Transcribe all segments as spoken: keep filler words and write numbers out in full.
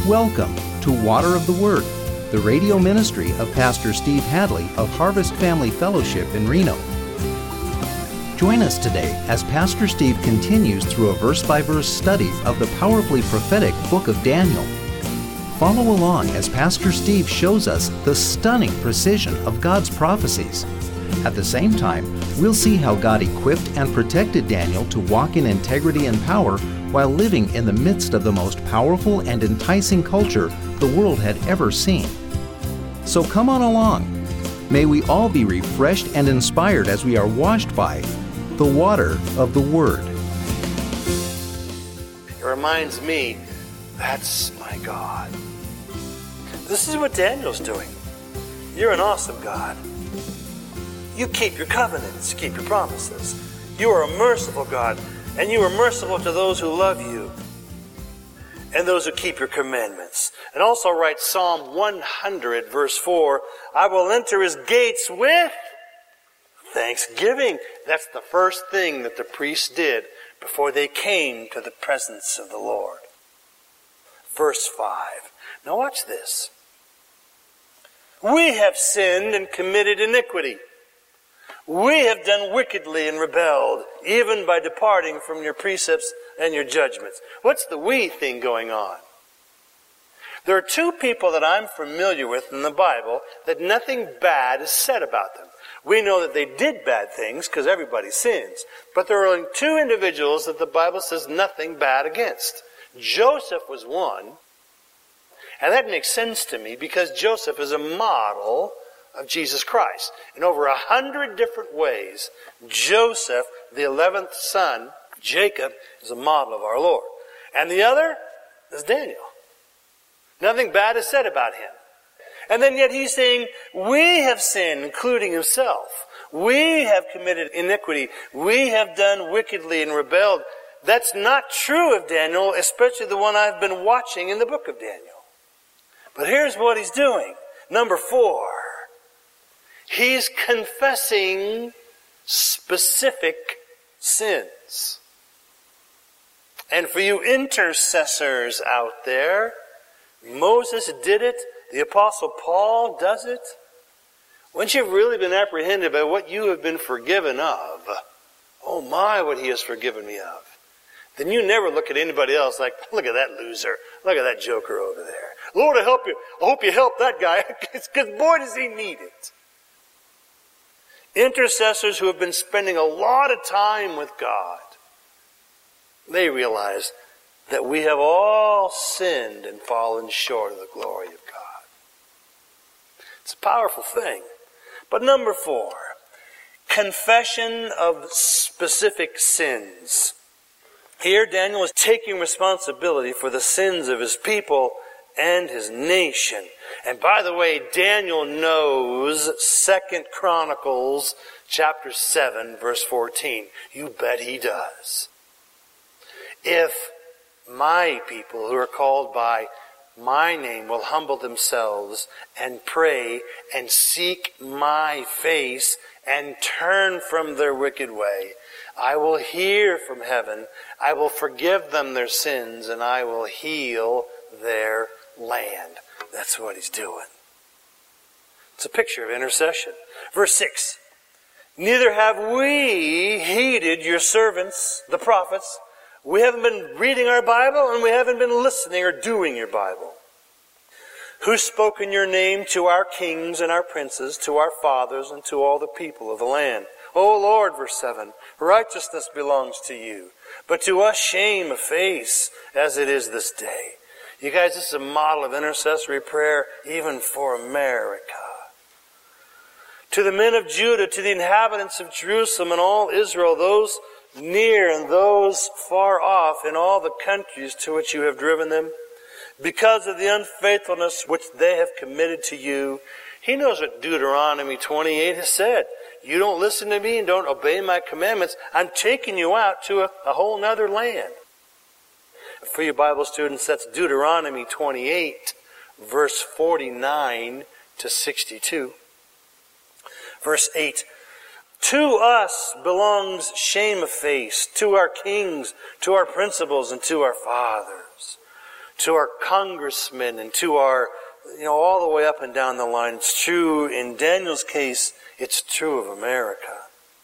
Welcome to Water of the Word, the radio ministry of Pastor Steve Hadley of Harvest Family Fellowship in Reno. Join us today as Pastor Steve continues through a verse-by-verse study of the powerfully prophetic book of Daniel. Follow along as Pastor Steve shows us the stunning precision of God's prophecies. At the same time, we'll see how God equipped and protected Daniel to walk in integrity and power while living in the midst of the most powerful and enticing culture the world had ever seen. So come on along. May we all be refreshed and inspired as we are washed by the water of the Word. It reminds me, that's my God. This is what Daniel's doing. You're an awesome God. You keep your covenants, keep your promises. You are a merciful God, and you are merciful to those who love you and those who keep your commandments. And also write Psalm one hundred, verse four, I will enter his gates with thanksgiving. That's the first thing that the priests did before they came to the presence of the Lord. Verse five. Now watch this. We have sinned and committed iniquity. We have done wickedly and rebelled, even by departing from your precepts and your judgments. What's the we thing going on? There are two people that I'm familiar with in the Bible that nothing bad is said about them. We know that they did bad things because everybody sins. But there are only two individuals that the Bible says nothing bad against. Joseph was one. And that makes sense to me because Joseph is a model of Jesus Christ. In over a hundred different ways, Joseph, the eleventh son, Jacob, is a model of our Lord. And the other is Daniel. Nothing bad is said about him. And then yet he's saying, we have sinned, including himself. We have committed iniquity. We have done wickedly and rebelled. That's not true of Daniel, especially the one I've been watching in the book of Daniel. But here's what he's doing. Number four. He's confessing specific sins. And for you intercessors out there, Moses did it. The Apostle Paul does it. Once you've really been apprehended by what you have been forgiven of, oh my, what he has forgiven me of, then you never look at anybody else like, look at that loser. Look at that joker over there. Lord, I help you. I hope you help that guy because boy does he need it. Intercessors who have been spending a lot of time with God, they realize that we have all sinned and fallen short of the glory of God. It's a powerful thing. But number four, confession of specific sins. Here Daniel is taking responsibility for the sins of his people and his nation. And by the way, Daniel knows Second Chronicles chapter seven, verse fourteen. You bet he does. If my people who are called by my name will humble themselves and pray and seek my face and turn from their wicked way, I will hear from heaven, I will forgive them their sins, and I will heal their land. That's what he's doing. It's a picture of intercession. Verse six. Neither have we heeded your servants, the prophets. We haven't been reading our Bible, and we haven't been listening or doing your Bible. Who spoke in your name to our kings and our princes, to our fathers, and to all the people of the land. O Lord, verse seven, righteousness belongs to you, but to us shame of face, as it is this day. You guys, this is a model of intercessory prayer even for America. To the men of Judah, to the inhabitants of Jerusalem and all Israel, those near and those far off in all the countries to which you have driven them, because of the unfaithfulness which they have committed to you. He knows what Deuteronomy twenty-eight has said. You don't listen to me and don't obey my commandments, I'm taking you out to a, a whole nother land. For you Bible students, that's Deuteronomy twenty-eight, verse forty-nine to sixty-two. Verse eight. To us belongs shame of face, to our kings, to our principals, and to our fathers. to our congressmen, and to our, you know, all the way up and down the line. It's true in Daniel's case, it's true of America.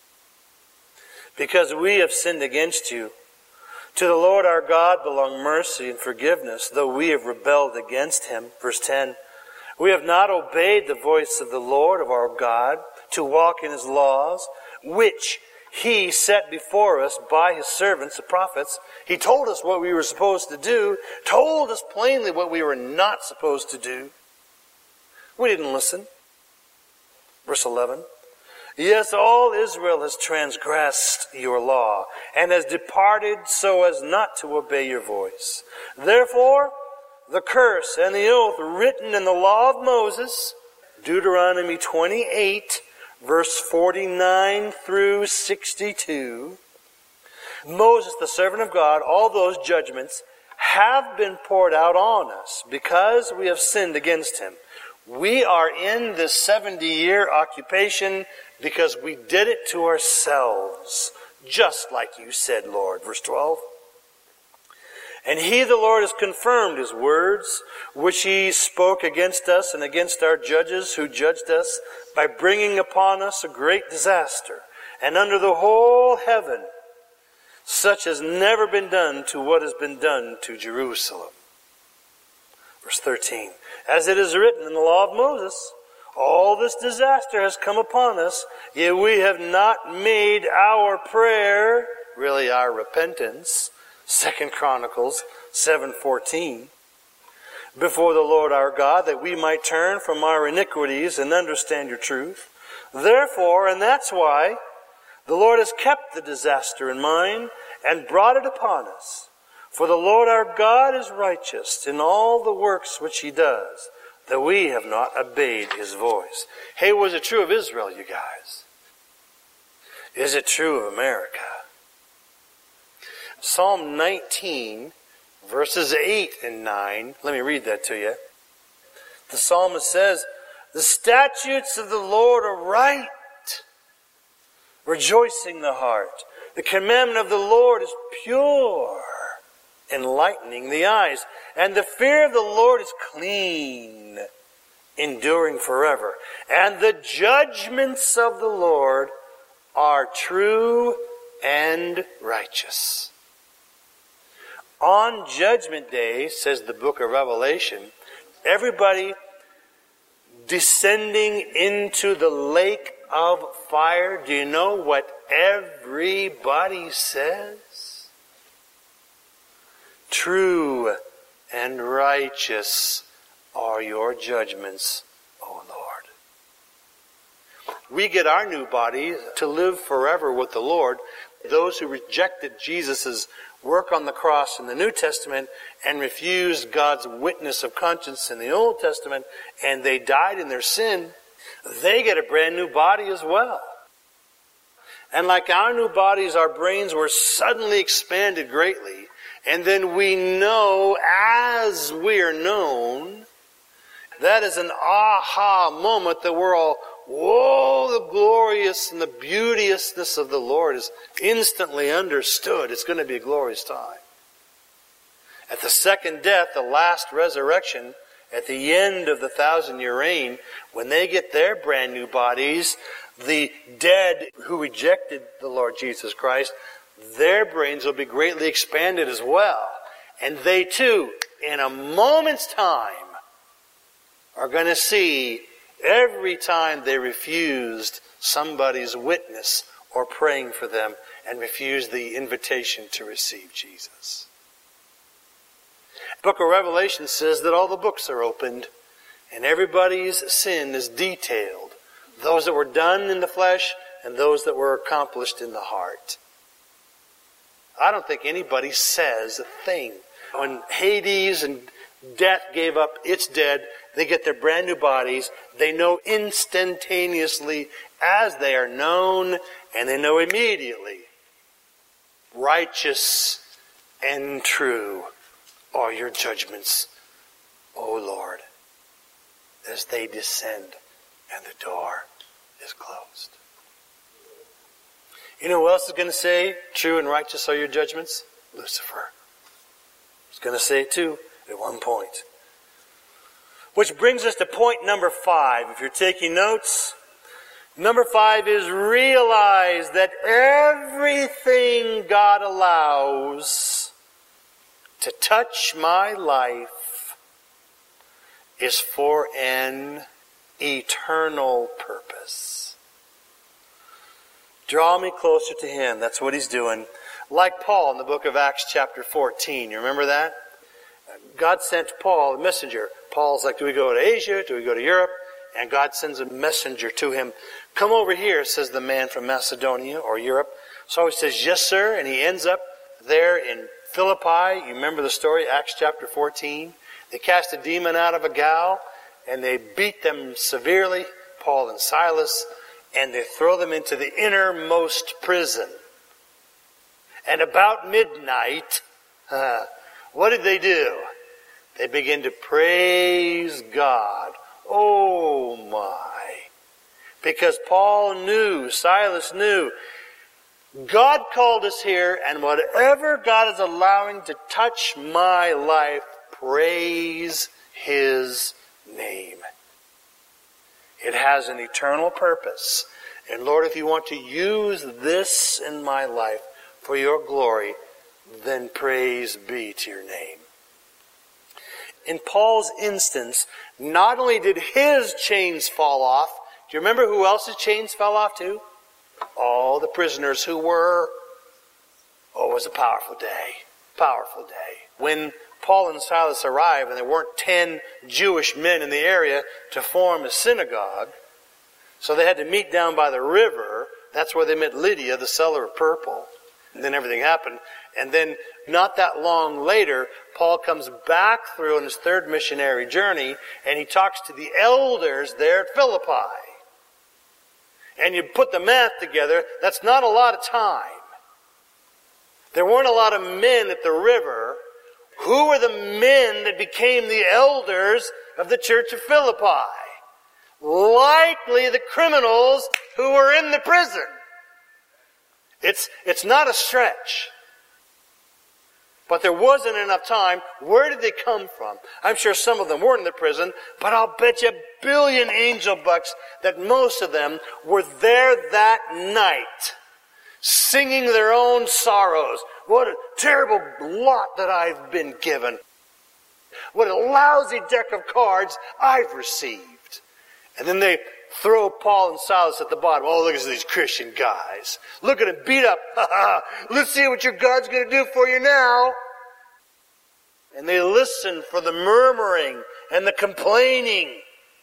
Because we have sinned against you. To the Lord our God belong mercy and forgiveness, though we have rebelled against him. Verse ten, we have not obeyed the voice of the Lord of our God to walk in his laws, which he set before us by his servants, the prophets. He told us what we were supposed to do, told us plainly what we were not supposed to do. We didn't listen. Verse eleven, yes, all Israel has transgressed your law, and has departed so as not to obey your voice. Therefore, the curse and the oath written in the law of Moses, Deuteronomy twenty-eight, verse forty-nine through sixty-two, Moses, the servant of God, all those judgments have been poured out on us because we have sinned against him. We are in this seventy-year occupation because we did it to ourselves, just like you said, Lord. Verse twelve. And he, the Lord, has confirmed his words, which he spoke against us and against our judges who judged us, by bringing upon us a great disaster, and under the whole heaven, such has never been done to what has been done to Jerusalem. Verse thirteen. As it is written in the law of Moses, all this disaster has come upon us, yet we have not made our prayer, really our repentance, Second Chronicles seven fourteen, before the Lord our God, that we might turn from our iniquities and understand your truth. Therefore, and that's why, the Lord has kept the disaster in mind and brought it upon us. For the Lord our God is righteous in all the works which he does, that we have not obeyed his voice. Hey, was it true of Israel, you guys? Is it true of America? Psalm nineteen, verses eight and nine. Let me read that to you. The psalmist says, the statutes of the Lord are right, rejoicing the heart. The commandment of the Lord is pure, enlightening the eyes. And the fear of the Lord is clean, enduring forever. And the judgments of the Lord are true and righteous. On Judgment Day, says the book of Revelation, everybody descending into the lake of fire, do you know what everybody says? True and righteous are your judgments, O Lord. We get our new body to live forever with the Lord. Those who rejected Jesus' work on the cross in the New Testament and refused God's witness of conscience in the Old Testament, and they died in their sin, they get a brand new body as well. And like our new bodies, our brains were suddenly expanded greatly. And then we know as we are known. That is an aha moment that we're all, whoa, the glorious and the beauteousness of the Lord is instantly understood. It's going to be a glorious time. At the second death, the last resurrection, at the end of the thousand-year reign, when they get their brand new bodies, the dead who rejected the Lord Jesus Christ, their brains will be greatly expanded as well. And they too, in a moment's time, are going to see every time they refused somebody's witness or praying for them and refused the invitation to receive Jesus. The book of Revelation says that all the books are opened and everybody's sin is detailed. Those that were done in the flesh and those that were accomplished in the heart. I don't think anybody says a thing. When Hades and death gave up its dead, they get their brand new bodies. They know instantaneously as they are known, and they know immediately. Righteous and true are your judgments, O Lord, as they descend and the door is closed. You know who else is going to say, true and righteous are your judgments? Lucifer. He's going to say it too. at one point. Which brings us to point number five. If you're taking notes, number five is realize that everything God allows to touch my life is for an eternal purpose. Draw me closer to Him. That's what He's doing. Like Paul in the book of Acts chapter fourteen. You remember that? God sent Paul, a messenger. Paul's like, do we go to Asia? Do we go to Europe? And God sends a messenger to him. Come over here, says the man from Macedonia or Europe. So he says, yes, sir. And he ends up there in Philippi. You remember the story, Acts chapter fourteen. They cast a demon out of a gal, and they beat them severely, Paul and Silas, and they throw them into the innermost prison. And about midnight, uh, what did they do? They begin to praise God. Oh my. Because Paul knew, Silas knew, God called us here, and whatever God is allowing to touch my life, praise His name. It has an eternal purpose. And Lord, if you want to use this in my life for your glory, then praise be to your name. In Paul's instance, not only did his chains fall off, do you remember who else's chains fell off too? All the prisoners who were, oh, it was a powerful day. Powerful day. When Paul and Silas arrived and there weren't ten Jewish men in the area to form a synagogue, so they had to meet down by the river. That's where they met Lydia, the seller of purple. And then everything happened. And then not that long later, Paul comes back through on his third missionary journey, and he talks to the elders there at Philippi. And you put the math together, that's not a lot of time. There weren't a lot of men at the river. Who were the men that became the elders of the church of Philippi? Likely the criminals who were in the prison. It's, it's not a stretch. But there wasn't enough time. Where did they come from? I'm sure some of them weren't in the prison, but I'll bet you a billion angel bucks that most of them were there that night, singing their own sorrows. What a terrible lot that I've been given. What a lousy deck of cards I've received. And then they throw Paul and Silas at the bottom. Oh, look at these Christian guys. Look at them beat up. Let's see what your God's going to do for you now. And they listen for the murmuring and the complaining.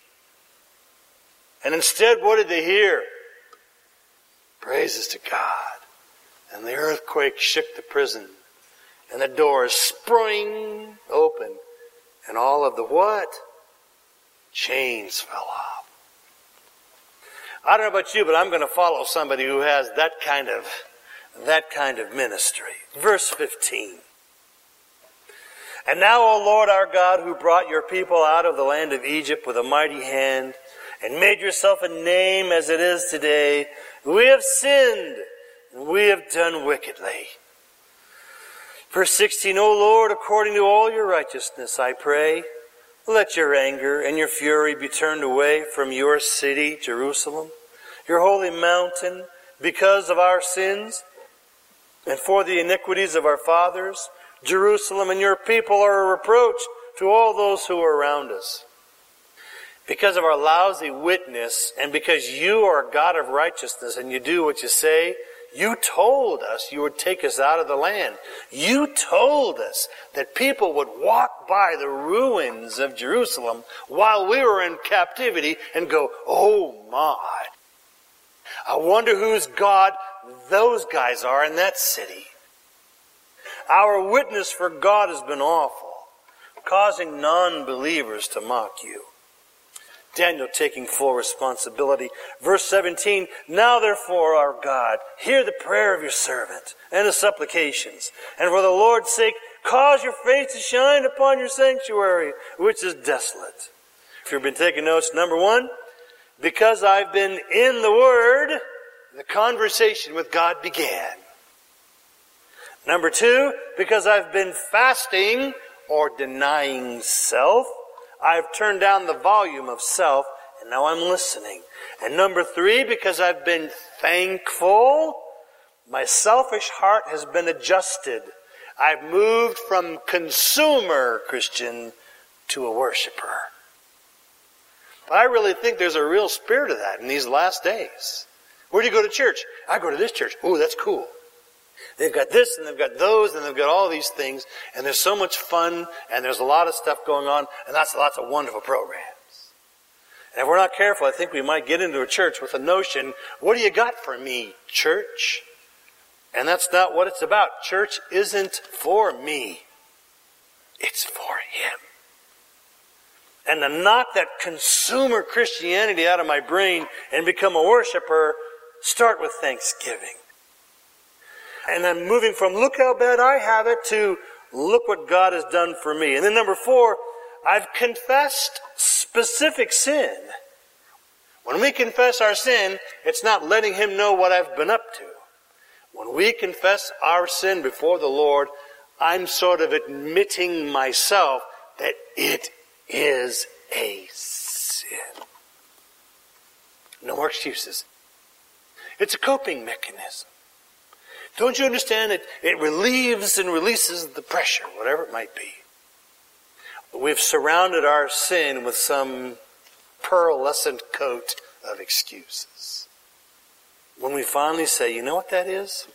And instead, what did they hear? Praises to God. And the earthquake shook the prison. And the doors sprang open. And all of the what? Chains fell off. I don't know about you, but I'm going to follow somebody who has that kind of, that kind of ministry. Verse fifteen. And now, O Lord our God, who brought your people out of the land of Egypt with a mighty hand, and made yourself a name as it is today, we have sinned, and we have done wickedly. Verse sixteen, O Lord, according to all your righteousness, I pray, let your anger and your fury be turned away from your city, Jerusalem, your holy mountain, because of our sins and for the iniquities of our fathers. Jerusalem and your people are a reproach to all those who are around us. Because of our lousy witness and because you are a God of righteousness and you do what you say, you told us you would take us out of the land. You told us that people would walk by the ruins of Jerusalem while we were in captivity and go, oh my, I wonder whose God those guys are in that city. Our witness for God has been awful, causing non-believers to mock you. Daniel taking full responsibility. Verse seventeen, now therefore, our God, hear the prayer of your servant and his supplications. And for the Lord's sake, cause your face to shine upon your sanctuary, which is desolate. If you've been taking notes, number one, because I've been in the Word, the conversation with God began. Number two, because I've been fasting or denying self. I've turned down the volume of self, and now I'm listening. And number three, because I've been thankful, my selfish heart has been adjusted. I've moved from consumer Christian to a worshiper. But I really think there's a real spirit of that in these last days. Where do you go to church? I go to this church. Oh, that's cool. They've got this and they've got those and they've got all these things. And there's so much fun and there's a lot of stuff going on. And that's lots of wonderful programs. And if we're not careful, I think we might get into a church with a notion, what do you got for me, church? And that's not what it's about. Church isn't for me. It's for Him. And to knock that consumer Christianity out of my brain and become a worshiper, start with thanksgiving. And then moving from look how bad I have it to look what God has done for me. And then number four, I've confessed specific sin. When we confess our sin, it's not letting Him know what I've been up to. When we confess our sin before the Lord, I'm sort of admitting myself that it is a sin. No more excuses. It's a coping mechanism. Don't you understand it? It relieves and releases the pressure, whatever it might be. We've surrounded our sin with some pearlescent coat of excuses. When we finally say, you know what that is?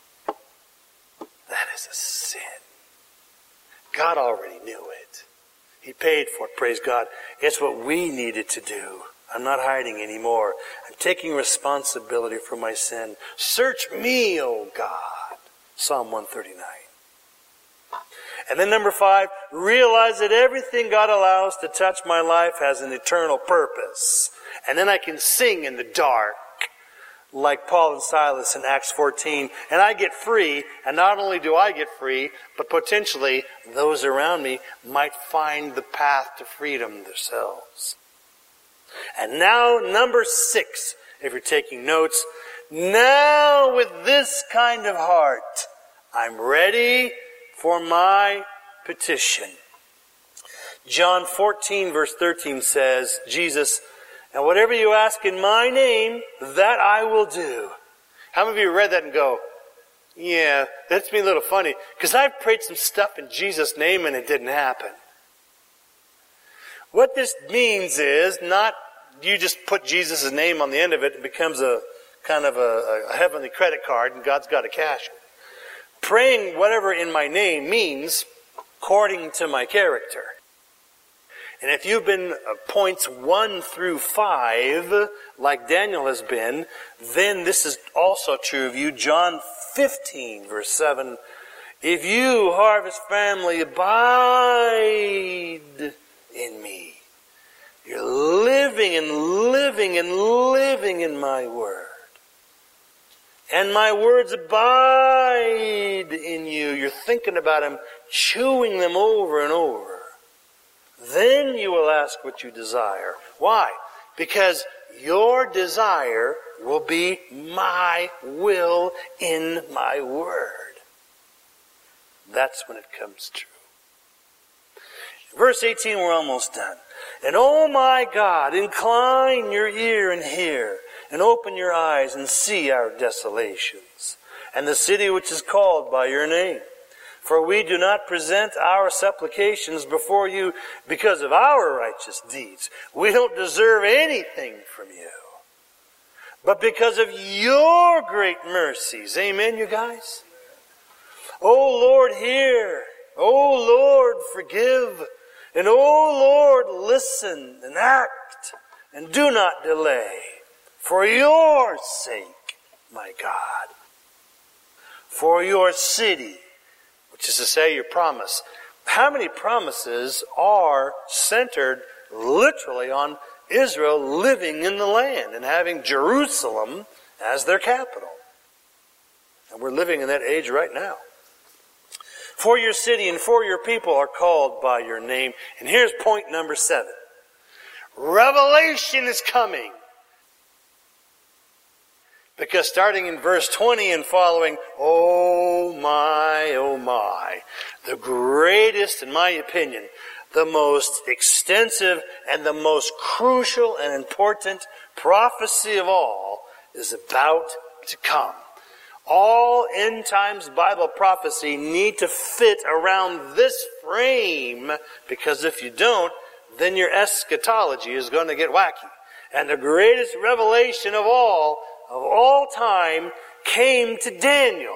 That is a sin. God already knew it. He paid for it, praise God. It's what we needed to do. I'm not hiding anymore. I'm taking responsibility for my sin. Search me, O God. Psalm one thirty-nine. And then number five, realize that everything God allows to touch my life has an eternal purpose. And then I can sing in the dark like Paul and Silas in Acts fourteen. And I get free, and not only do I get free, but potentially those around me might find the path to freedom themselves. And now number six, if you're taking notes, now with this kind of heart, I'm ready for my petition. John fourteen verse thirteen says, Jesus, and whatever you ask in my name, that I will do. How many of you read that and go, yeah, that's me a little funny, because I've prayed some stuff in Jesus' name and it didn't happen. What this means is not you just put Jesus' name on the end of it, it becomes a kind of a, a heavenly credit card and God's got to cash it. Praying whatever in my name means according to my character. And if you've been points one through five, like Daniel has been, then this is also true of you. John fifteen, verse seven. If you, Harvest family, abide in me, you're living and living and living in my word. And my words abide in you. You're thinking about them, chewing them over and over. Then you will ask what you desire. Why? Because your desire will be my will in my word. That's when it comes true. Verse eighteen, we're almost done. And oh my God, incline your ear and hear, and open your eyes and see our desolations, and the city which is called by your name. For we do not present our supplications before you because of our righteous deeds. We don't deserve anything from you, but because of your great mercies. Amen, you guys? Oh Lord, hear. Oh Lord, forgive. And oh Lord, listen and act and do not delay. For your sake, my God. For your city, which is to say your promise. How many promises are centered literally on Israel living in the land and having Jerusalem as their capital? And we're living in that age right now. For your city and for your people are called by your name. And here's point number seven. Revelation is coming. Because starting in verse twenty and following, oh my, oh my, the greatest, in my opinion, the most extensive and the most crucial and important prophecy of all is about to come. All end times Bible prophecy need to fit around this frame, because if you don't, then your eschatology is going to get wacky. And the greatest revelation of all, of all time, came to Daniel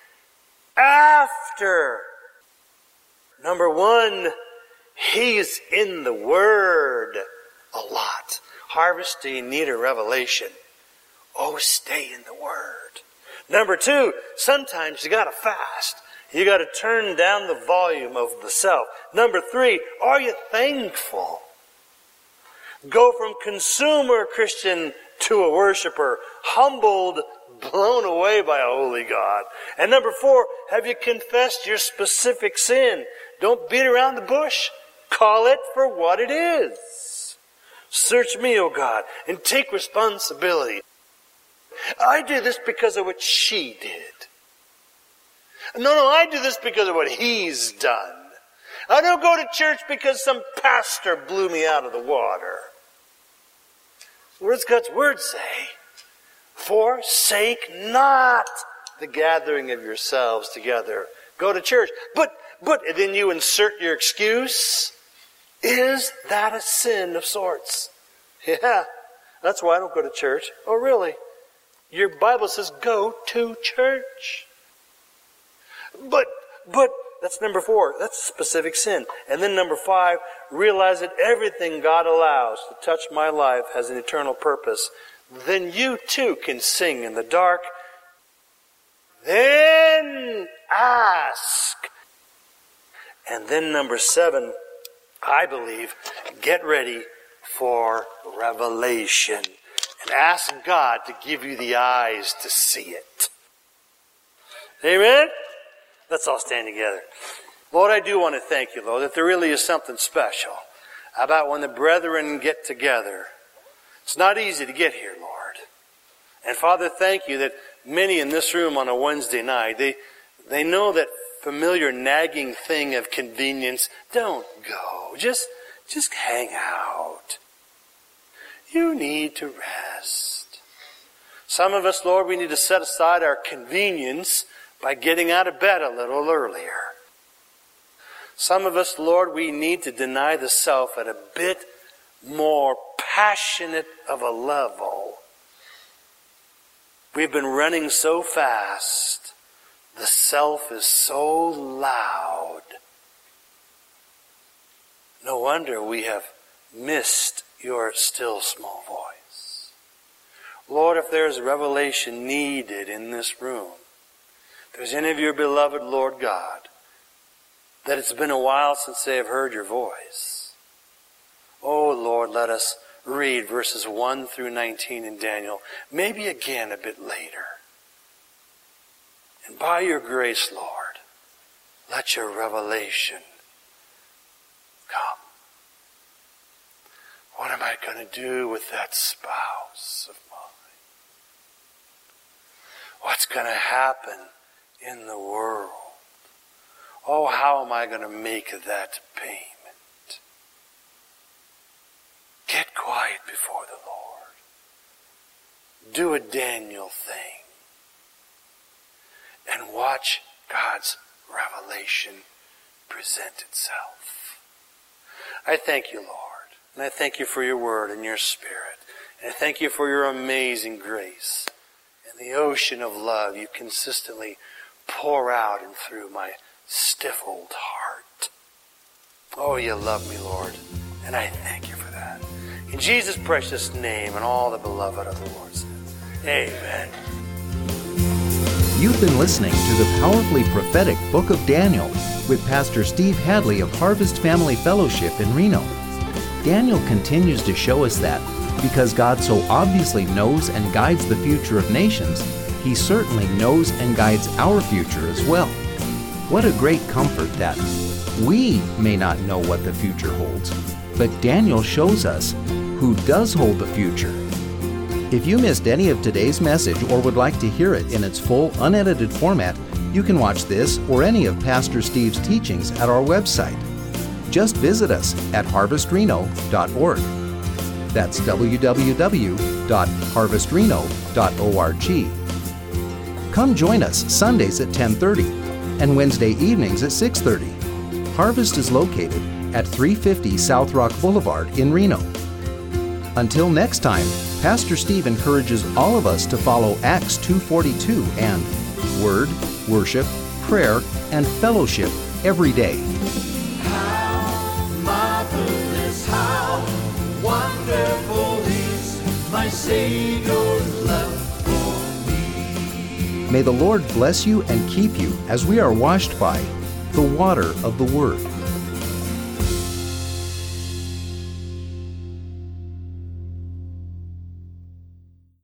after, number one, he's in the Word a lot. Harvest, do you need a revelation? Oh, stay in the Word. Number two, sometimes you got to fast. You got to turn down the volume of the self. Number three, are you thankful? Go from consumer Christian to a worshiper, humbled, blown away by a holy God. And number four, have you confessed your specific sin? Don't beat around the bush. Call it for what it is. Search me, O God, and take responsibility. I did this because of what she did. No, no, I do this because of what he's done. I don't go to church because some pastor blew me out of the water. What does God's Word say? Forsake not the gathering of yourselves together. Go to church. But, but, and then you insert your excuse. Is that a sin of sorts? Yeah, that's why I don't go to church. Oh, really? Your Bible says go to church. But, but, that's number four. That's a specific sin. And then number five, realize that everything God allows to touch my life has an eternal purpose. Then you too can sing in the dark. Then ask. And then number seven, I believe, get ready for revelation. And ask God to give you the eyes to see it. Amen? Let's all stand together. Lord, I do want to thank you, Lord, that there really is something special about when the brethren get together. It's not easy to get here, Lord. And Father, thank you that many in this room on a Wednesday night, they, they know that familiar nagging thing of convenience. Don't go. Just, just hang out. You need to rest. Some of us, Lord, we need to set aside our convenience by getting out of bed a little earlier. Some of us, Lord, we need to deny the self at a bit more passionate of a level. We've been running so fast. The self is so loud. No wonder we have missed your still small voice. Lord, if there's revelation needed in this room, if there's any of your beloved, Lord God, that it's been a while since they have heard your voice, oh Lord, let us read verses one through nineteen in Daniel, maybe again a bit later. And by your grace, Lord, let your revelation come. What am I going to do with that spouse of mine? What's going to happen in the world? Oh, how am I going to make that payment? Get quiet before the Lord. Do a Daniel thing. And watch God's revelation present itself. I thank you, Lord. And I thank you for your word and your spirit. And I thank you for your amazing grace and the ocean of love you consistently pour out and through my stiff old heart. Oh, you love me, Lord. And I thank you for that. In Jesus' precious name and all the beloved of the Lord said, amen. You've been listening to the powerfully prophetic Book of Daniel with Pastor Steve Hadley of Harvest Family Fellowship in Reno. Daniel continues to show us that because God so obviously knows and guides the future of nations, He certainly knows and guides our future as well. What a great comfort that we may not know what the future holds, but Daniel shows us who does hold the future. If you missed any of today's message or would like to hear it in its full, unedited format, you can watch this or any of Pastor Steve's teachings at our website. Just visit us at harvest reno dot org. That's w w w dot harvest reno dot org. Come join us Sundays at ten thirty and Wednesday evenings at six thirty. Harvest is located at three fifty South Rock Boulevard in Reno. Until next time, Pastor Steve encourages all of us to follow Acts two forty-two and Word, Worship, Prayer, and Fellowship every day. How marvelous, how wonderful is my Savior's love for me. May the Lord bless you and keep you as we are washed by the water of the Word.